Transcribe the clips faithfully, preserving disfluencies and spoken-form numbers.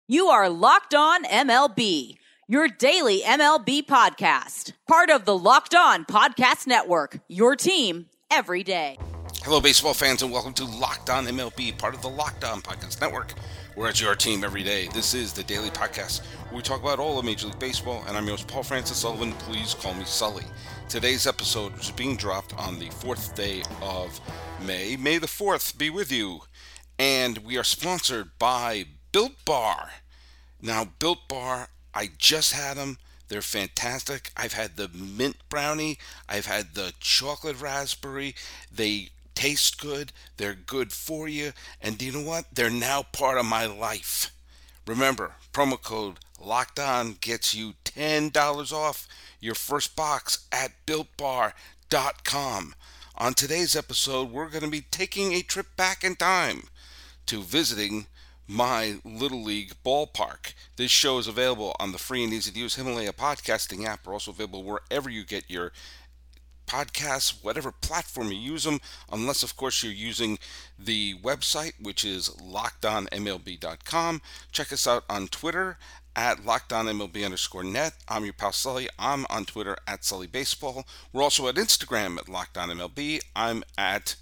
You are Locked On M L B, your daily M L B podcast. Part of the Locked On Podcast Network, your team every day. Hello, baseball fans, and welcome to Locked On M L B, part of the Locked On Podcast Network, where it's your team every day. This is the daily podcast where we talk about all of Major League Baseball, and I'm your host, Paul Francis Sullivan. Please call me Sully. Today's episode is being dropped on the fourth day of May. May the fourth be with you. And we are sponsored by Built Bar. Now, Built Bar, I just had them. They're fantastic. I've had the mint brownie. I've had the chocolate raspberry. They taste good. They're good for you. And do you know what? They're now part of my life. Remember, promo code Locked On gets you ten dollars off your first box at built bar dot com. On today's episode, we're going to be taking a trip back in time to visiting my Little League ballpark. This show is available on the free and easy-to-use Himalaya podcasting app. We're also available wherever you get your podcasts, whatever platform you use them, unless, of course, you're using the website, which is locked on M L B dot com. Check us out on Twitter at LockedOnMLB underscore net. I'm your pal Sully. I'm on Twitter at Sully Baseball. We're also at Instagram at LockedOnMLB. I'm at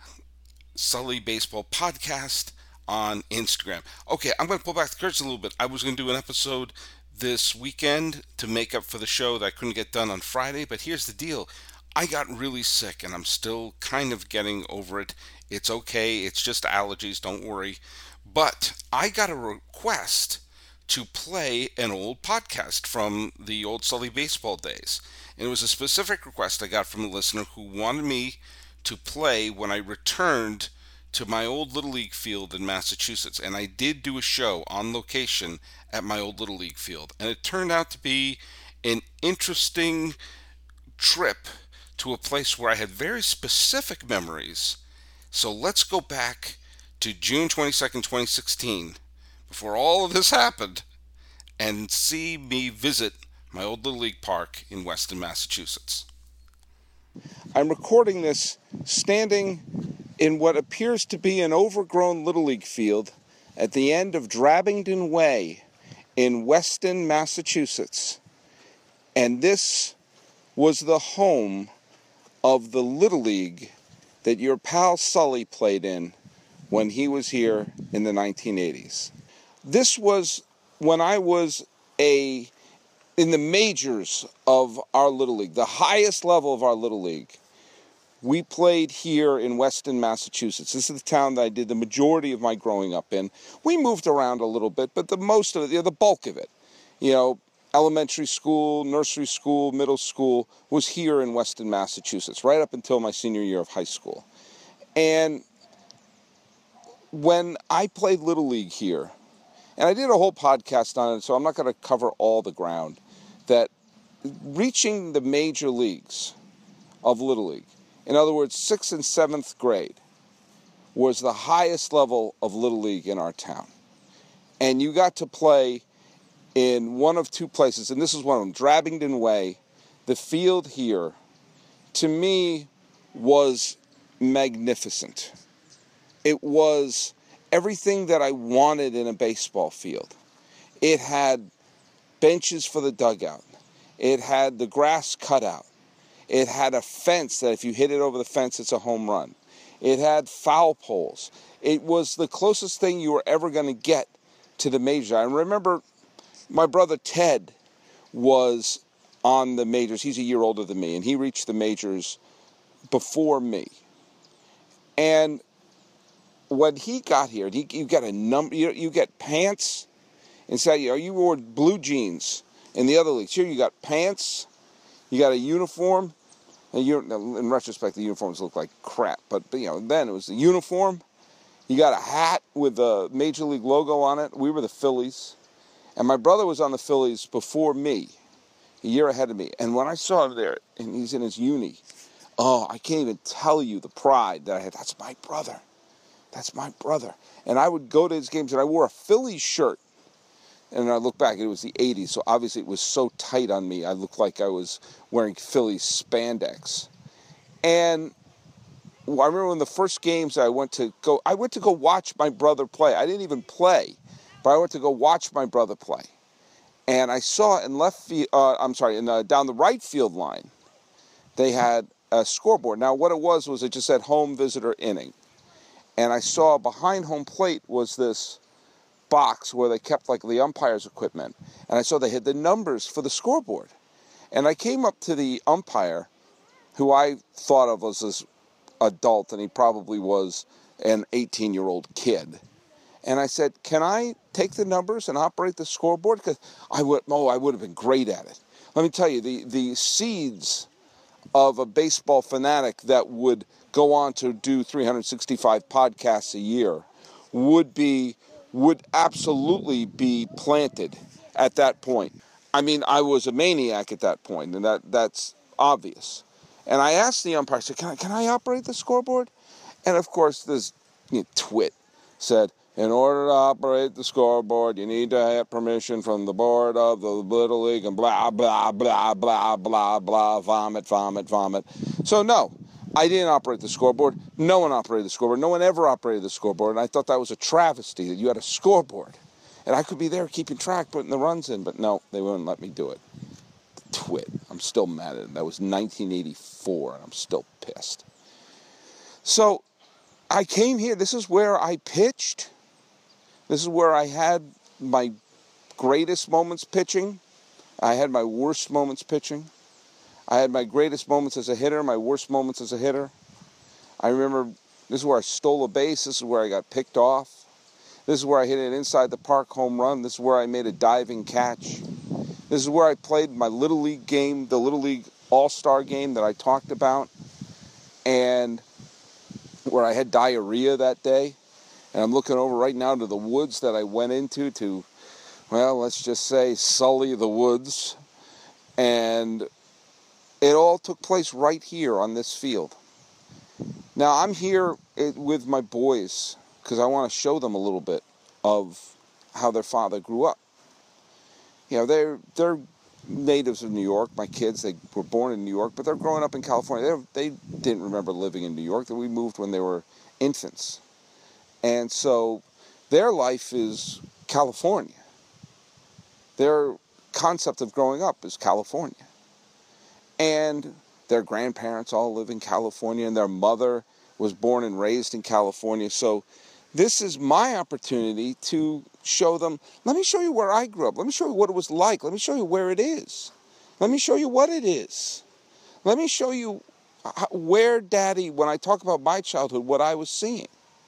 Sully Baseball Podcast on Instagram. Okay, I'm going to pull back the curtains a little bit. I was going to do an episode this weekend to make up for the show that I couldn't get done on Friday, but here's the deal. I got really sick, and I'm still kind of getting over it. It's okay. It's just allergies. Don't worry. But I got a request to play an old podcast from the old Sully Baseball days. And it was a specific request I got from a listener who wanted me to play when I returned to my old Little League field in Massachusetts. And I did do a show on location at my old Little League field. And it turned out to be an interesting trip to a place where I had very specific memories. So let's go back to June twenty-second, twenty sixteen, before all of this happened, and see me visit my old Little League park in Weston, Massachusetts. I'm recording this standing in what appears to be an overgrown Little League field at the end of Drabington Way in Weston, Massachusetts. And this was the home of the Little League that your pal Sully played in when he was here in the nineteen eighties. This was when I was a in the majors of our Little League, the highest level of our Little League. We played here in Weston, Massachusetts. This is the town that I did the majority of my growing up in. We moved around a little bit, but the most of it, you know, the bulk of it, you know, elementary school, nursery school, middle school, was here in Weston, Massachusetts, right up until my senior year of high school. And when I played Little League here, and I did a whole podcast on it, so I'm not going to cover all the ground, that reaching the major leagues of Little League, in other words, sixth and seventh grade, was the highest level of Little League in our town. And you got to play in one of two places, and this is one of them, Drabington Way. The field here, to me, was magnificent. It was everything that I wanted in a baseball field. It had benches for the dugout. It had the grass cut out. It had a fence that if you hit it over the fence, it's a home run. It had foul poles. It was the closest thing you were ever going to get to the majors. I remember my brother Ted was on the majors. He's a year older than me, and he reached the majors before me. And when he got here, he, you got a number. You, you get pants. Inside, you know, you wore blue jeans in the other leagues. Here, you got pants. You got a uniform. And you, in retrospect, the uniforms look like crap. But, you know, then it was the uniform. You got a hat with a Major League logo on it. We were the Phillies. And my brother was on the Phillies before me, a year ahead of me. And when I saw him there, and he's in his uni, oh, I can't even tell you the pride that I had. That's my brother. That's my brother. And I would go to his games, and I wore a Phillies shirt. And I look back, it was the eighties, so obviously it was so tight on me, I looked like I was wearing Phillies spandex. And I remember when the first games I went to go, I went to go watch my brother play. I didn't even play. but I went to go watch my brother play. And I saw in left field, uh, I'm sorry, in the, down the right field line, they had a scoreboard. Now, what it was was it just said home visitor inning. And I saw behind home plate was this box where they kept like the umpire's equipment. And I saw they had the numbers for the scoreboard. And I came up to the umpire, who I thought of as this adult, and he probably was an eighteen-year-old kid. And I said, can I take the numbers and operate the scoreboard? Because I would, oh, I would have been great at it. Let me tell you, the, the seeds of a baseball fanatic that would go on to do three hundred sixty-five podcasts a year would be, would absolutely be planted at that point. I mean, I was a maniac at that point, and that, that's obvious. And I asked the umpire, I said, can I, can I operate the scoreboard? And of course, this you know, twit said, in order to operate the scoreboard, you need to have permission from the board of the Little League and blah, blah, blah, blah, blah, blah, vomit, vomit, vomit. So no, I didn't operate the scoreboard. No one operated the scoreboard. No one ever operated the scoreboard. And I thought that was a travesty, that you had a scoreboard. And I could be there keeping track, putting the runs in. But no, they wouldn't let me do it. Twit. I'm still mad at him. That was nineteen eighty-four, and I'm still pissed. So I came here. This is where I pitched. This is where I had my greatest moments pitching. I had my worst moments pitching. I had my greatest moments as a hitter, my worst moments as a hitter. I remember this is where I stole a base. This is where I got picked off. This is where I hit an inside the park home run. This is where I made a diving catch. This is where I played my Little League game, the Little League All-Star game that I talked about, and where I had diarrhea that day. And I'm looking over right now to the woods that I went into to, well, let's just say sully the woods. And it all took place right here on this field. Now, I'm here with my boys because I want to show them a little bit of how their father grew up. You know, they're, they're natives of New York. My kids, they were born in New York, but they're growing up in California. They, they didn't remember living in New York. We moved when they were infants. And so their life is California. Their concept of growing up is California. And their grandparents all live in California, and their mother was born and raised in California. So this is my opportunity to show them, let me show you where I grew up. Let me show you what it was like. Let me show you where it is. Let me show you what it is. Let me show you where Daddy, when I talk about my childhood, what I was seeing.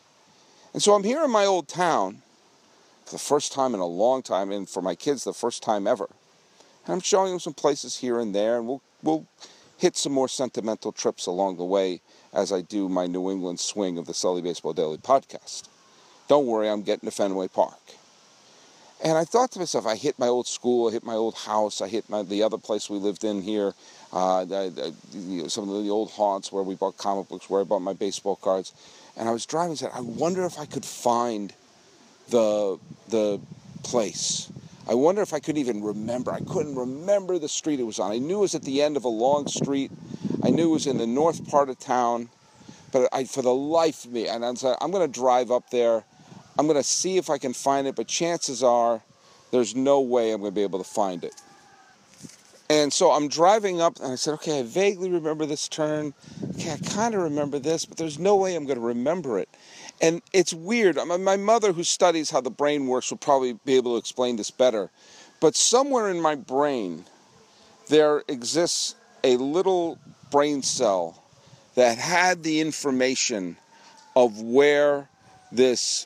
And so I'm here in my old town for the first time in a long time, and for my kids, the first time ever. And I'm showing them some places here and there, and we'll we'll hit some more sentimental trips along the way as I do my New England swing of the Sully Baseball Daily podcast. Don't worry, I'm getting to Fenway Park. And I thought to myself, I hit my old school, I hit my old house, I hit my, the other place we lived in here, uh, the, the, you know, some of the old haunts where we bought comic books, where I bought my baseball cards. And I was driving and said, I wonder if I could find the the place. I wonder if I could even remember. I couldn't remember the street it was on. I knew it was at the end of a long street. I knew it was in the north part of town. But I, for the life of me, and I said, I'm going to drive up there. I'm going to see if I can find it. But chances are there's no way I'm going to be able to find it. And so I'm driving up, and I said, okay, I vaguely remember this turn. Okay, I kind of remember this, but there's no way I'm going to remember it. And it's weird. My mother, who studies how the brain works, will probably be able to explain this better. But somewhere in my brain, there exists a little brain cell that had the information of where this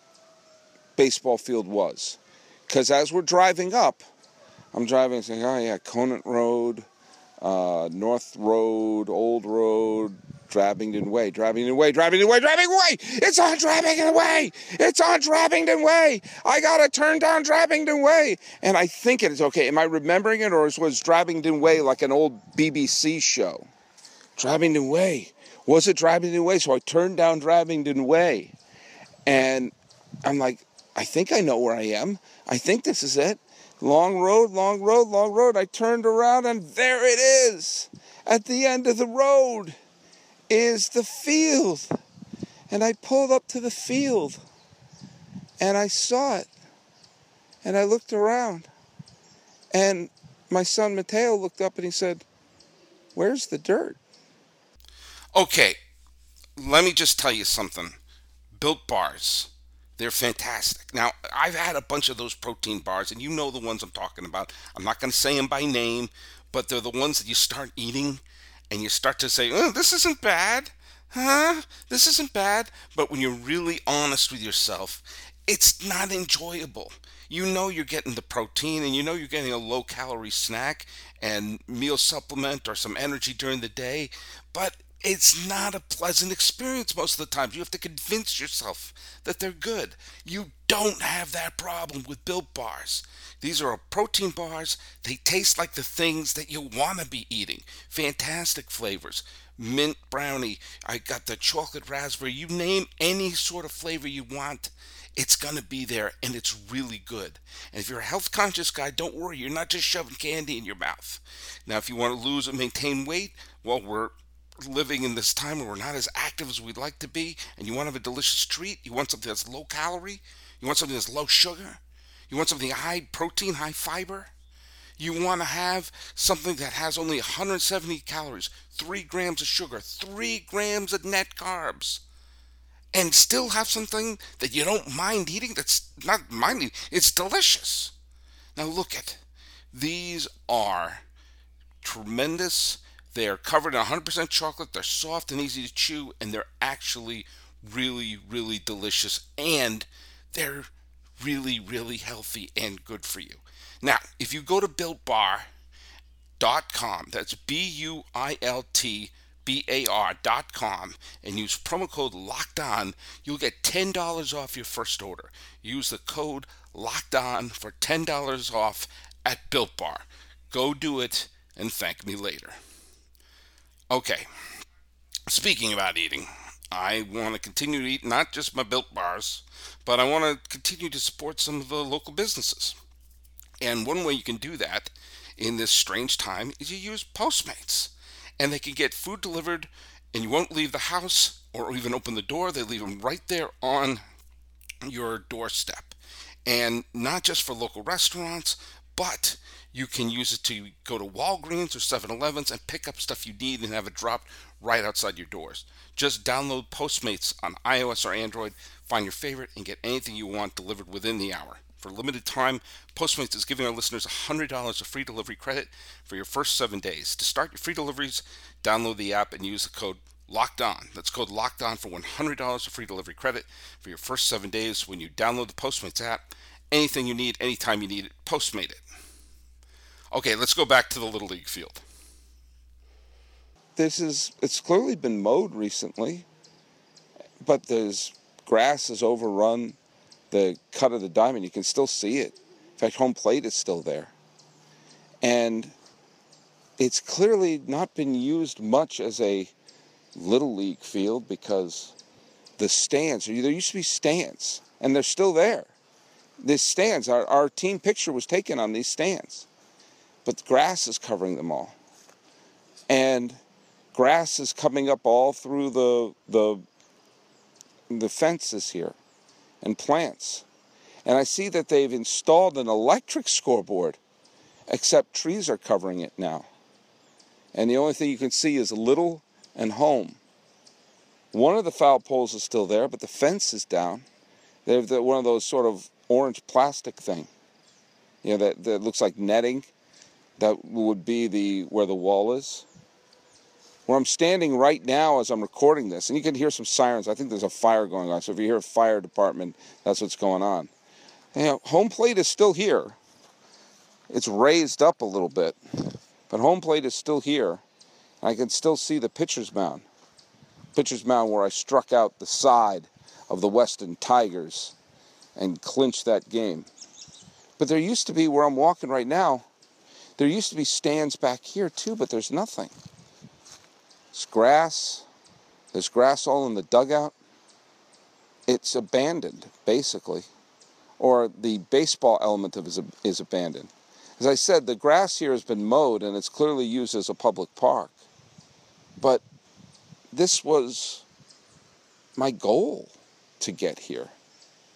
baseball field was. Because as we're driving up, I'm driving and saying, oh yeah, Conant Road, uh, North Road, Old Road, Drabington Way, Drabington Way, Drabington Way, Drabington Way! It's on Drabington Way! It's on Drabington Way! I gotta turn down Drabington Way! And I think it is okay. Am I remembering it, or was Drabington Way like an old B B C show? Drabington Way. Was it Drabington Way? So I turned down Drabington Way. And I'm like, I think I know where I am. I think this is it. Long road, long road, long road. I turned around, and there it is. At the end of the road is the field. And I pulled up to the field, and I saw it. And I looked around, and my son Mateo looked up and he said, "Where's the dirt?" Okay, let me just tell you something. Built bars, they're fantastic. Now, I've had a bunch of those protein bars, and you know the ones I'm talking about. I'm not going to say them by name, but they're the ones that you start eating, and you start to say, oh, this isn't bad. Huh? This isn't bad. But when you're really honest with yourself, it's not enjoyable. You know you're getting the protein, and you know you're getting a low-calorie snack and meal supplement or some energy during the day, but it's not a pleasant experience most of the time. You have to convince yourself that they're good. You don't have that problem with Built Bars. These are protein bars. They taste like the things that you want to be eating. Fantastic flavors. Mint brownie. I got the chocolate raspberry. You name any sort of flavor you want, it's going to be there, and it's really good. And if you're a health conscious guy, don't worry. You're not just shoving candy in your mouth. Now, if you want to lose and maintain weight, well, we're living in this time where we're not as active as we'd like to be, and you want to have a delicious treat, you want something that's low calorie, you want something that's low sugar, you want something high protein, high fiber, you want to have something that has only one hundred seventy calories, three grams of sugar, three grams of net carbs, and still have something that you don't mind eating, that's not minding, it's delicious. Now look at, these are tremendous. They're covered in one hundred percent chocolate, they're soft and easy to chew, and they're actually really, really delicious, and they're really, really healthy and good for you. Now, if you go to built bar dot com, that's B U I L T B A R dot com, and use promo code LOCKEDON, you'll get ten dollars off your first order. Use the code LOCKEDON for ten dollars off at Built Bar. Go do it and thank me later. Okay, speaking about eating, I want to continue to eat not just my Built Bars, but I want to continue to support some of the local businesses. And one way you can do that in this strange time is you use Postmates. And they can get food delivered, and you won't leave the house or even open the door. They leave them right there on your doorstep. And not just for local restaurants, but you can use it to go to Walgreens or seven elevens and pick up stuff you need and have it dropped right outside your doors. Just download Postmates on iOS or Android, find your favorite, and get anything you want delivered within the hour. For a limited time, Postmates is giving our listeners one hundred dollars of free delivery credit for your first seven days. To start your free deliveries, download the app and use the code LOCKEDON. That's code LOCKEDON for one hundred dollars of free delivery credit for your first seven days when you download the Postmates app. Anything you need, anytime you need it, Postmate it. Okay, let's go back to the Little League field. This is, it's clearly been mowed recently, but there's grass has overrun the cut of the diamond. You can still see it. In fact, home plate is still there. And it's clearly not been used much as a Little League field because the stands, there used to be stands, and they're still there. These stands, our, our team picture was taken on these stands, but the grass is covering them all. And grass is coming up all through the the, the fences here and plants. And I see that they've installed an electric scoreboard, except trees are covering it now. And the only thing you can see is Little and Home. One of the foul poles is still there, but the fence is down. They have the, one of those sort of orange plastic thing, you know, that, that looks like netting. That would be the where the wall is. Where I'm standing right now as I'm recording this, and you can hear some sirens. I think there's a fire going on, so if you hear a fire department, that's what's going on. You know, home plate is still here. It's raised up a little bit, but home plate is still here. I can still see the pitcher's mound. Pitcher's mound where I struck out the side of the Weston Tigers and clinched that game. But there used to be, where I'm walking right now, there used to be stands back here too, but there's nothing. It's grass. There's grass all in the dugout. It's abandoned, basically. Or the baseball element of it is, is abandoned. As I said, the grass here has been mowed, and it's clearly used as a public park. But this was my goal to get here.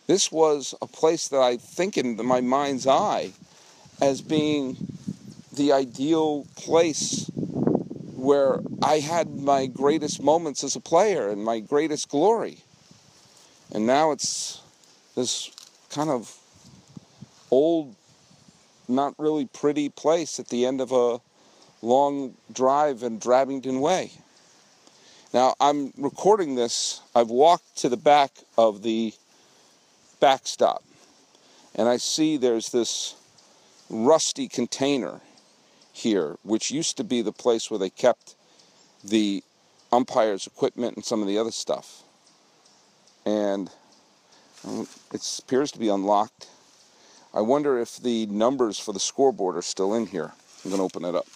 This was a place that I think in my mind's eye as being the ideal place where I had my greatest moments as a player and my greatest glory. And now it's this kind of old, not really pretty place at the end of a long drive in Drabbington Way. Now, I'm recording this. I've walked to the back of the backstop, and I see there's this rusty container here, which used to be the place where they kept the umpire's equipment and some of the other stuff. And it appears to be unlocked. I wonder if the numbers for the scoreboard are still in here. I'm going to open it up.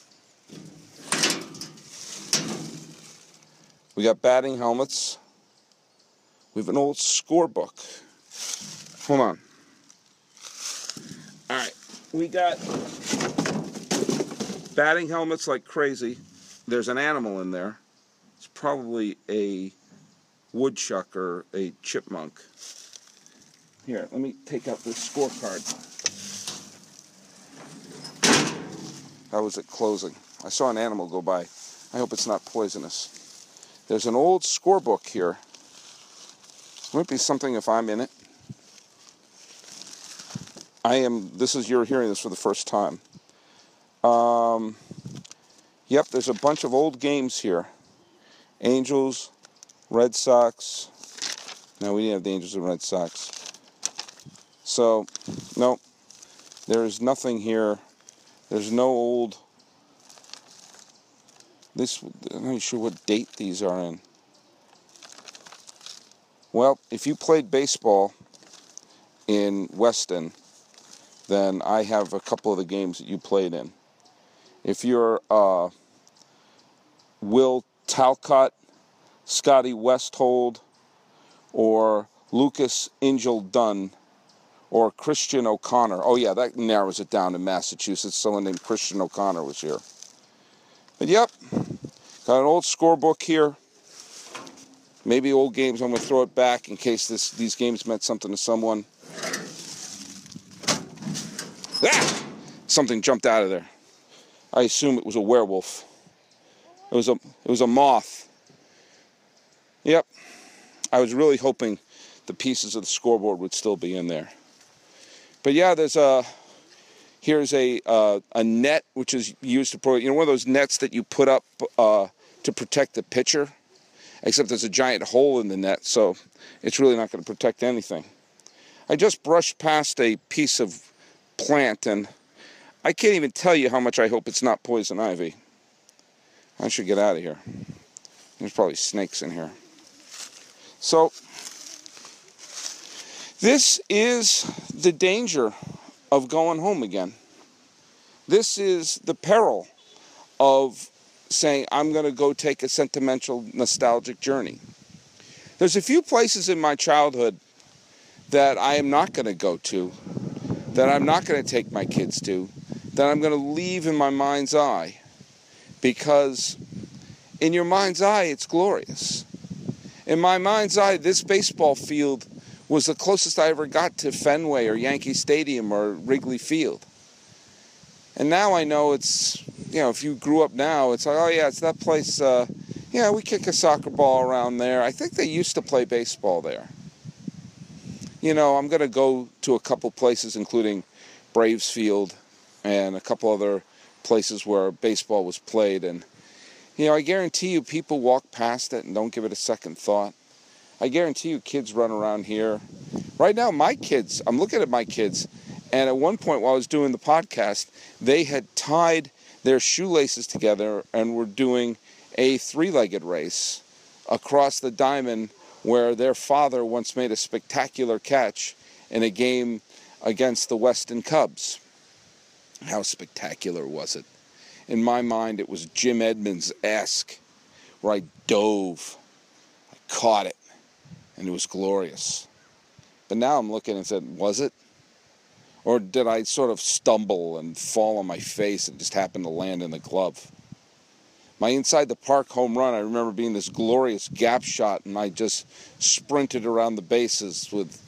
We got batting helmets. We have an old scorebook. Hold on. All right. We got batting helmets like crazy. There's an animal in there. It's probably a woodchuck or a chipmunk. Here, let me take out this scorecard. How was it closing? I saw an animal go by. I hope it's not poisonous. There's an old scorebook here. Might be something if I'm in it. I am, this is, you're hearing this for the first time. Um, yep, there's a bunch of old games here. Angels, Red Sox. No, we didn't have the Angels and Red Sox. So, no, there is nothing here. There's no old, this, I'm not sure what date these are in. Well, if you played baseball in Weston, then I have a couple of the games that you played in. If you're uh, Will Talcott, Scotty Westhold, or Lucas Angel Dunn, or Christian O'Connor. Oh yeah, that narrows it down to Massachusetts. Someone named Christian O'Connor was here. But yep, got an old scorebook here. Maybe old games. I'm going to throw it back in case this these games meant something to someone. Ah! Something jumped out of there. I assume it was a werewolf. It was a it was a moth. Yep. I was really hoping the pieces of the scoreboard would still be in there. But yeah, there's a here's a uh, a net which is used to pro. You know, one of those nets that you put up uh, to protect the pitcher. Except there's a giant hole in the net, so it's really not going to protect anything. I just brushed past a piece of plant, and I can't even tell you how much I hope it's not poison ivy. I should get out of here. There's probably snakes in here. So, this is the danger of going home again. This is the peril of saying, I'm going to go take a sentimental, nostalgic journey. There's a few places in my childhood that I am not going to go to, that I'm not going to take my kids to, that I'm going to leave in my mind's eye. Because in your mind's eye, it's glorious. In my mind's eye, this baseball field was the closest I ever got to Fenway or Yankee Stadium or Wrigley Field. And now I know it's, you know, if you grew up now, it's like, oh yeah, it's that place, uh, yeah, we kick a soccer ball around there. I think they used to play baseball there. You know, I'm going to go to a couple places, including Braves Field and a couple other places where baseball was played. And, you know, I guarantee you people walk past it and don't give it a second thought. I guarantee you kids run around here. Right now, my kids, I'm looking at my kids, and at one point while I was doing the podcast, they had tied their shoelaces together and were doing a three-legged race across the diamond where their father once made a spectacular catch in a game against the Weston Cubs. How spectacular was it? In my mind, it was Jim Edmonds-esque, where I dove, I caught it, and it was glorious. But now I'm looking and said, was it? Or did I sort of stumble and fall on my face and just happen to land in the glove? My inside the park home run, I remember being this glorious gap shot, and I just sprinted around the bases with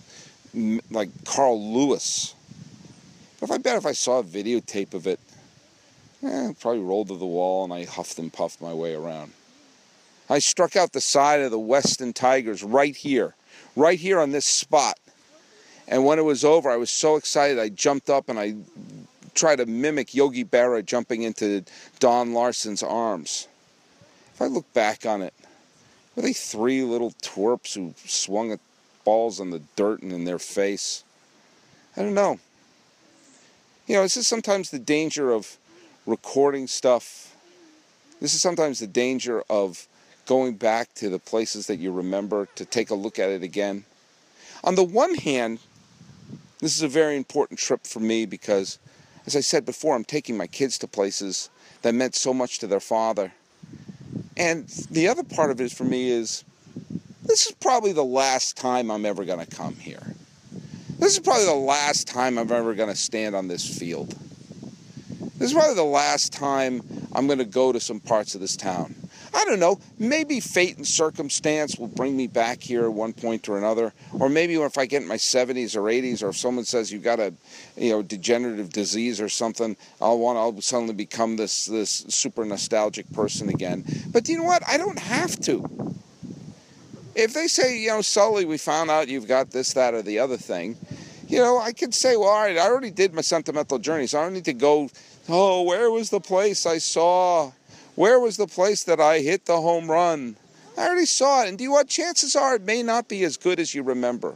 like Carl Lewis. But if I bet if I saw a videotape of it, eh, I'd probably roll to the wall and I huffed and puffed my way around. I struck out the side of the Weston Tigers right here, right here on this spot. And when it was over, I was so excited, I jumped up and I tried to mimic Yogi Berra jumping into Don Larson's arms. If I look back on it, were they three little twerps who swung at balls on the dirt and in their face? I don't know. You know, this is sometimes the danger of recording stuff. This is sometimes the danger of going back to the places that you remember to take a look at it again. On the one hand, this is a very important trip for me because, as I said before, I'm taking my kids to places that meant so much to their father. And the other part of it for me is, this is probably the last time I'm ever going to come here. This is probably the last time I'm ever going to stand on this field. This is probably the last time I'm going to go to some parts of this town. I don't know, maybe fate and circumstance will bring me back here at one point or another. Or maybe if I get in my seventies or eighties, or if someone says you've got a you know, degenerative disease or something, I'll want I'll suddenly become this, this super nostalgic person again. But you know what? I don't have to. If they say, you know, Sully, we found out you've got this, that, or the other thing, you know, I could say, well, all right, I already did my sentimental journey, so I don't need to go, oh, where was the place I saw? Where was the place that I hit the home run? I already saw it. And do you know what? Chances are it may not be as good as you remember.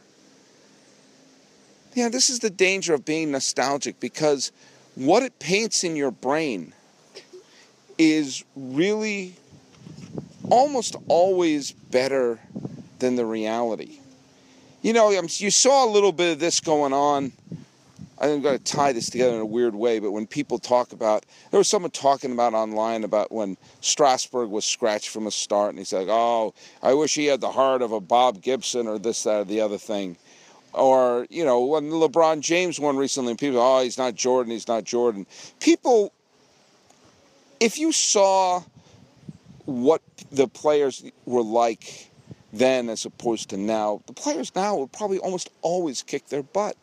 Yeah, this is the danger of being nostalgic, because what it paints in your brain is really almost always better than the reality. You know, you saw a little bit of this going on. I'm going to tie this together in a weird way, but when people talk about, there was someone talking about online about when Strasburg was scratched from a start, and he's like, oh, I wish he had the heart of a Bob Gibson or this, that, or the other thing. Or, you know, when LeBron James won recently, people, oh, he's not Jordan, he's not Jordan. People, if you saw what the players were like then as opposed to now, the players now would probably almost always kick their butt.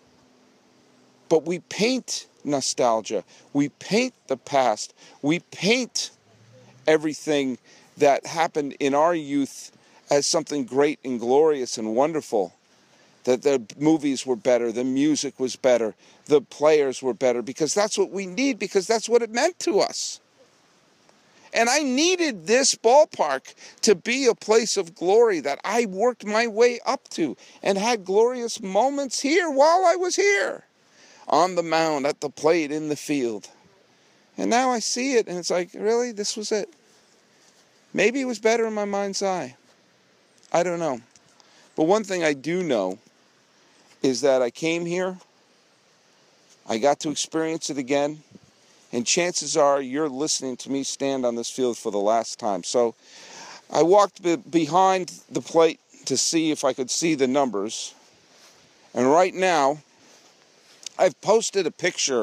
But we paint nostalgia. We paint the past. We paint everything that happened in our youth as something great and glorious and wonderful. That the movies were better, the music was better, the players were better, because that's what we need, because that's what it meant to us. And I needed this ballpark to be a place of glory that I worked my way up to and had glorious moments here while I was here. On the mound, at the plate, in the field. And now I see it, and it's like, really? This was it? Maybe it was better in my mind's eye. I don't know. But one thing I do know is that I came here, I got to experience it again, and chances are you're listening to me stand on this field for the last time. So I walked be- behind the plate to see if I could see the numbers. And right now, I've posted a picture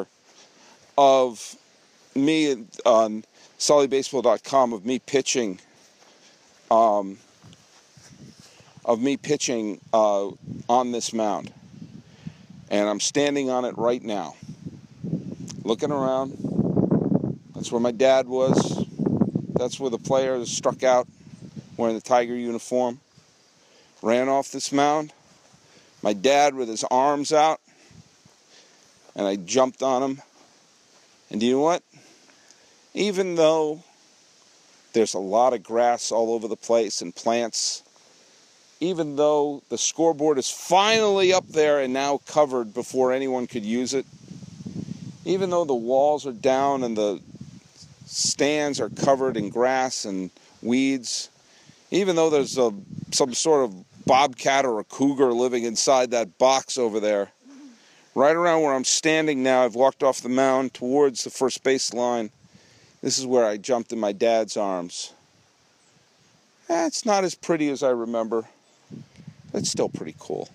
of me on Sully Baseball dot com of me pitching, um, of me pitching uh, on this mound, and I'm standing on it right now, looking around. That's where my dad was. That's where the player struck out, wearing the Tiger uniform. Ran off this mound. My dad with his arms out. And I jumped on him. And do you know what? Even though there's a lot of grass all over the place and plants, even though the scoreboard is finally up there and now covered before anyone could use it, even though the walls are down and the stands are covered in grass and weeds, even though there's a, some sort of bobcat or a cougar living inside that box over there, right around where I'm standing now, I've walked off the mound towards the first base line. This is where I jumped in my dad's arms. Eh, it's not as pretty as I remember. It's still pretty cool.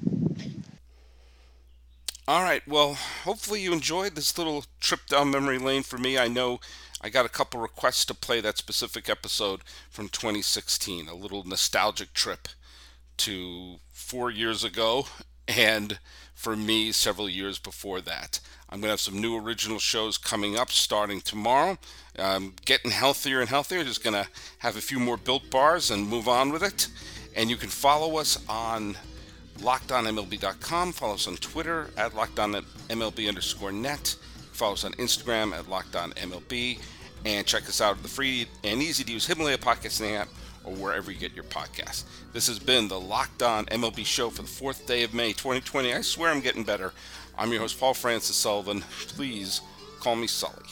All right, well, hopefully you enjoyed this little trip down memory lane for me. I know I got a couple requests to play that specific episode from twenty sixteen, a little nostalgic trip to four years ago and for me several years before that. I'm going to have some new original shows coming up starting tomorrow. Um, getting healthier and healthier. Just going to have a few more Built Bars and move on with it. And you can follow us on locked on M L B dot com. Follow us on Twitter at LockedOnMLB underscore net. Follow us on Instagram at LockedOnMLB. And check us out at the free and easy to use Himalaya Podcasting app or wherever you get your podcasts. This has been the Locked On M L B show for the fourth day of May twenty twenty. I swear I'm getting better. I'm your host, Paul Francis Sullivan. Please call me Sully.